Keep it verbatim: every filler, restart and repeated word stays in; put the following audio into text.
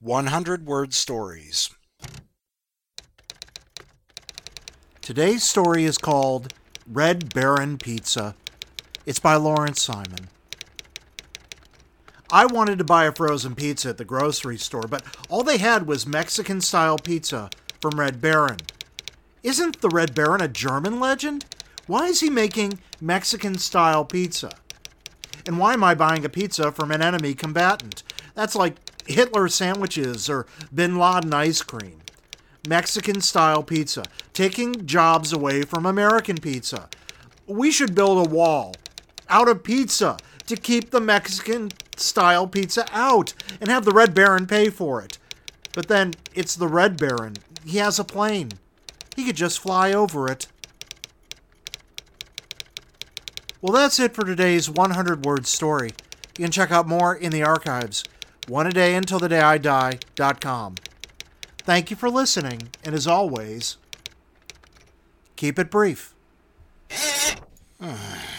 one hundred Word Stories. Today's story is called Red Baron Pizza. It's by Lawrence Simon. I wanted to buy a frozen pizza at the grocery store, but all they had was Mexican-style pizza from Red Baron. Isn't the Red Baron a German legend? Why is he making Mexican-style pizza? And why am I buying a pizza from an enemy combatant? That's like Hitler sandwiches or Bin Laden ice cream. Mexican-style pizza, taking jobs away from American pizza. We should build a wall out of pizza to keep the Mexican-style pizza out and have the Red Baron pay for it. But then it's the Red Baron. He has a plane. He could just fly over it. Well, that's it for today's one hundred Word Story. You can check out more in the archives. one a day until the day I die dot com. Thank you for listening, and as always, keep it brief.